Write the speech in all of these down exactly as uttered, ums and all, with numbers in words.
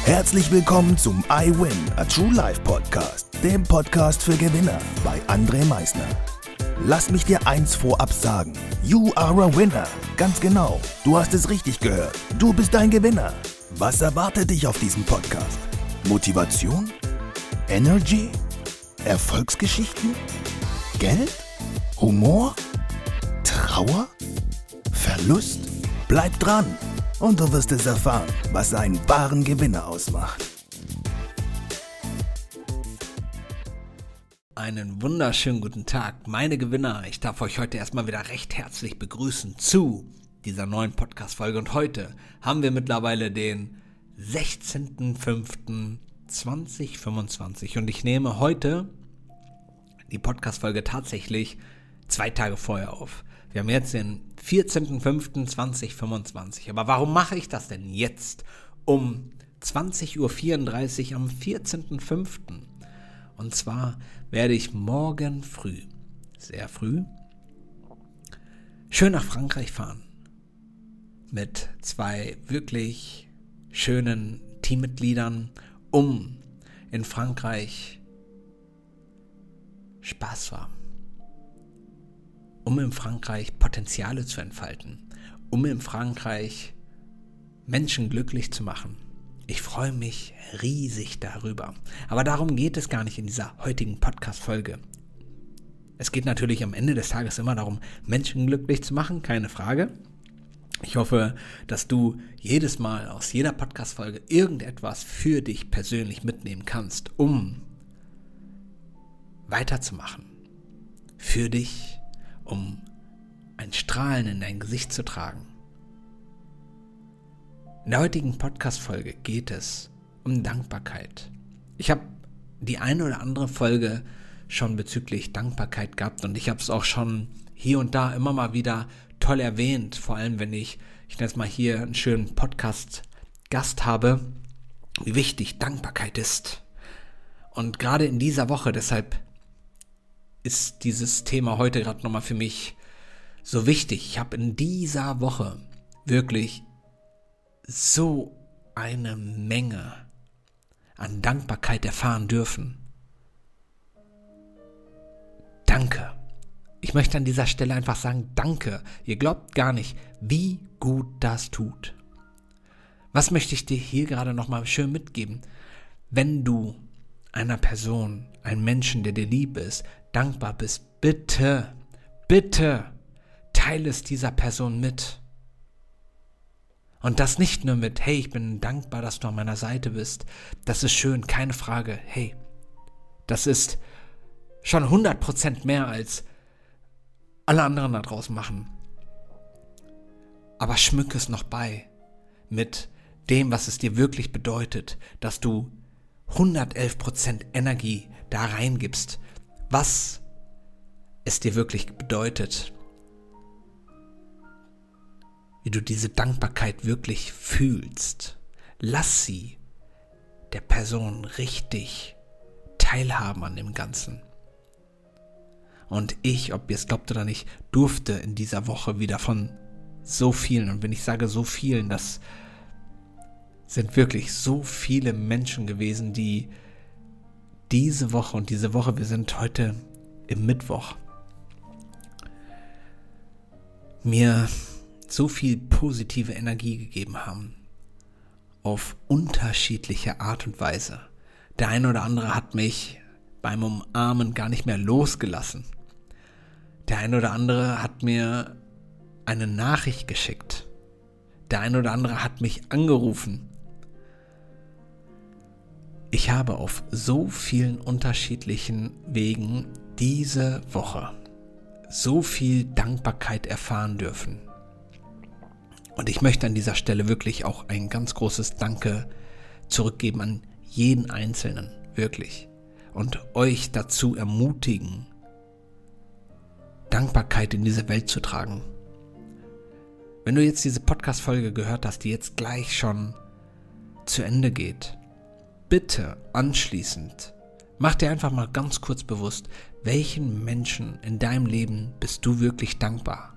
Herzlich willkommen zum I Win, a True Life Podcast, dem Podcast für Gewinner bei André Meisner. Lass mich dir eins vorab sagen, you are a winner. Ganz genau, du hast es richtig gehört, du bist ein Gewinner. Was erwartet dich auf diesem Podcast? Motivation? Energy? Erfolgsgeschichten? Geld? Humor? Trauer? Verlust? Bleib dran und du wirst es erfahren, was einen wahren Gewinner ausmacht. Einen wunderschönen guten Tag, meine Gewinner. Ich darf euch heute erstmal wieder recht herzlich begrüßen zu dieser neuen Podcast-Folge. Und heute haben wir mittlerweile den sechzehnten fünften zweitausendfünfundzwanzig. Und ich nehme heute die Podcast-Folge tatsächlich zwei Tage vorher auf. Wir haben jetzt den vierzehnten fünften zweitausendfünfundzwanzig. Aber warum mache ich das denn jetzt um zwanzig Uhr vierunddreißig am vierzehnten fünften? Und zwar werde ich morgen früh, sehr früh, schön nach Frankreich fahren. Mit zwei wirklich schönen Teammitgliedern, um in Frankreich Spaß zu haben. Um in Frankreich Potenziale zu entfalten, um in Frankreich Menschen glücklich zu machen. Ich freue mich riesig darüber. Aber darum geht es gar nicht in dieser heutigen Podcast-Folge. Es geht natürlich am Ende des Tages immer darum, Menschen glücklich zu machen, keine Frage. Ich hoffe, dass du jedes Mal aus jeder Podcast-Folge irgendetwas für dich persönlich mitnehmen kannst, um weiterzumachen. Für dich, um ein Strahlen in dein Gesicht zu tragen. In der heutigen Podcast-Folge geht es um Dankbarkeit. Ich habe die eine oder andere Folge schon bezüglich Dankbarkeit gehabt und ich habe es auch schon hier und da immer mal wieder toll erwähnt, vor allem wenn ich, ich nenne es mal hier, einen schönen Podcast-Gast habe, wie wichtig Dankbarkeit ist. Und gerade in dieser Woche, deshalb ist dieses Thema heute gerade nochmal für mich so wichtig. Ich habe in dieser Woche wirklich so eine Menge an Dankbarkeit erfahren dürfen. Danke. Ich möchte an dieser Stelle einfach sagen, danke. Ihr glaubt gar nicht, wie gut das tut. Was möchte ich dir hier gerade nochmal schön mitgeben? Wenn du einer Person, einem Menschen, der dir lieb ist, dankbar bist, bitte, bitte teile es dieser Person mit. Und das nicht nur mit, hey, ich bin dankbar, dass du an meiner Seite bist. Das ist schön, keine Frage. Hey, das ist schon hundert Prozent mehr als alle anderen da draußen machen. Aber schmück es noch bei mit dem, was es dir wirklich bedeutet, dass du hundertelf Prozent Energie da reingibst, was es dir wirklich bedeutet, wie du diese Dankbarkeit wirklich fühlst. Lass sie der Person richtig teilhaben an dem Ganzen. Und ich, ob ihr es glaubt oder nicht, durfte in dieser Woche wieder von so vielen, und wenn ich sage so vielen, das sind wirklich so viele Menschen gewesen, die diese Woche und diese Woche, wir sind heute im Mittwoch, mir so viel positive Energie gegeben haben, auf unterschiedliche Art und Weise. Der eine oder andere hat mich beim Umarmen gar nicht mehr losgelassen. Der eine oder andere hat mir eine Nachricht geschickt. Der eine oder andere hat mich angerufen. Ich habe auf so vielen unterschiedlichen Wegen diese Woche so viel Dankbarkeit erfahren dürfen. Und ich möchte an dieser Stelle wirklich auch ein ganz großes Danke zurückgeben an jeden Einzelnen, wirklich. Und euch dazu ermutigen, Dankbarkeit in diese Welt zu tragen. Wenn du jetzt diese Podcast-Folge gehört hast, die jetzt gleich schon zu Ende geht, bitte anschließend, mach dir einfach mal ganz kurz bewusst, welchen Menschen in deinem Leben bist du wirklich dankbar?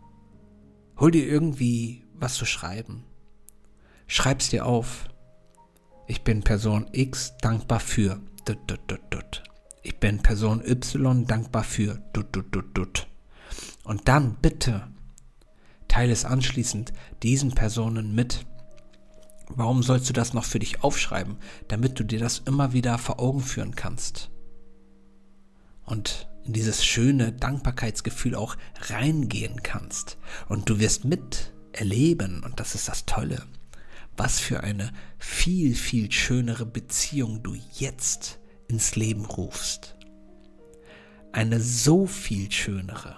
Hol dir irgendwie was zu schreiben. Schreib's dir auf. Ich bin Person X dankbar für. Dut, dut, dut, dut. Ich bin Person Y dankbar für. Dut, dut, dut, dut. Und dann bitte teile es anschließend diesen Personen mit. Warum sollst du das noch für dich aufschreiben? Damit du dir das immer wieder vor Augen führen kannst. Und in dieses schöne Dankbarkeitsgefühl auch reingehen kannst. Und du wirst miterleben, und das ist das Tolle, was für eine viel, viel schönere Beziehung du jetzt ins Leben rufst. Eine so viel schönere.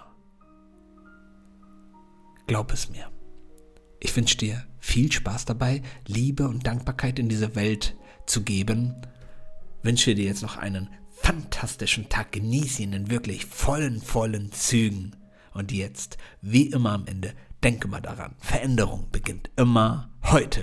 Glaub es mir. Ich wünsche dir viel Spaß dabei, Liebe und Dankbarkeit in diese Welt zu geben. Wünsche dir jetzt noch einen fantastischen Tag. Genieße ihn in wirklich vollen, vollen Zügen. Und jetzt, wie immer am Ende, denke mal daran, Veränderung beginnt immer heute.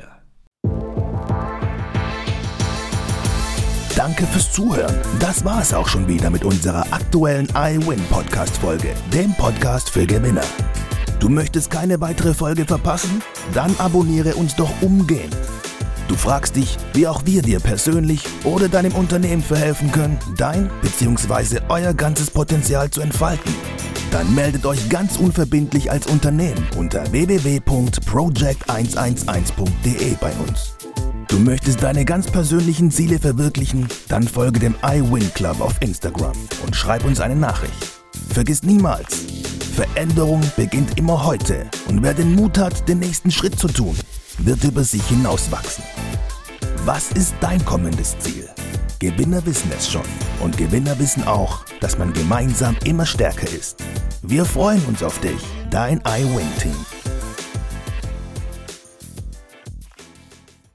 Danke fürs Zuhören. Das war es auch schon wieder mit unserer aktuellen iWin-Podcast-Folge, dem Podcast für Gewinner. Du möchtest keine weitere Folge verpassen? Dann abonniere uns doch umgehend. Du fragst dich, wie auch wir dir persönlich oder deinem Unternehmen verhelfen können, dein bzw. euer ganzes Potenzial zu entfalten. Dann meldet euch ganz unverbindlich als Unternehmen unter w w w punkt project eins eins eins punkt d e bei uns. Du möchtest deine ganz persönlichen Ziele verwirklichen? Dann folge dem iWin Club auf Instagram und schreib uns eine Nachricht. Vergiss niemals, Veränderung beginnt immer heute und wer den Mut hat, den nächsten Schritt zu tun, wird über sich hinauswachsen. Was ist dein kommendes Ziel? Gewinner wissen es schon und Gewinner wissen auch, dass man gemeinsam immer stärker ist. Wir freuen uns auf dich, dein iWin-Team.